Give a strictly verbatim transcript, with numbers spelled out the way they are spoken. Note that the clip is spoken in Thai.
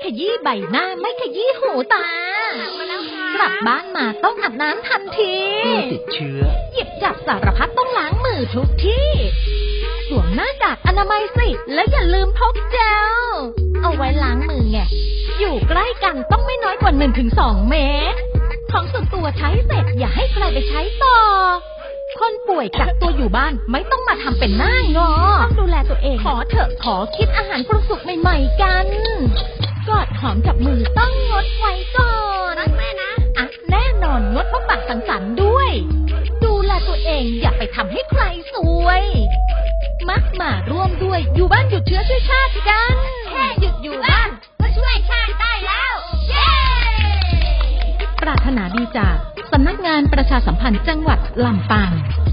ขยี้ใบหน้าไม่ขยี้หูตากลับบ้านมาต้องอาบน้ำทันทีติดเชื้อหยิบจับสารพัดต้องล้างมือทุกที่สวมหน้ากากอนามัยสิและอย่าลืมพกเจลเอาไว้ล้างมือไงอยู่ใกล้กันต้องไม่น้อยกว่า หนึ่งถึงสอง เมตรของส่วนตัวใช้เสร็จอย่าให้ใครไปใช้ต่อคนป่วยกักตัวอยู่บ้านไม่ต้องมาทำเป็นหน้างอต้องดูแลตัวเองขอเถอะขอคิดอาหารปรุงสุกใหม่ๆกันกอดหอมจับมือต้องงดไว้ก่อนแม่นะอ่ะแน่นอนงดพบปะสังสรรค์ด้วยดูแลตัวเองอย่าไปทำให้ใครซวยมักมาร่วมด้วยอยู่บ้านหยุดเชื้อช่วยชาติกันแค่หยุดอยู่บ้านก็ช่วยชาติได้แล้วเย้ปรารถนาดีจากสำนักงานประชาสัมพันธ์จังหวัดลำปาง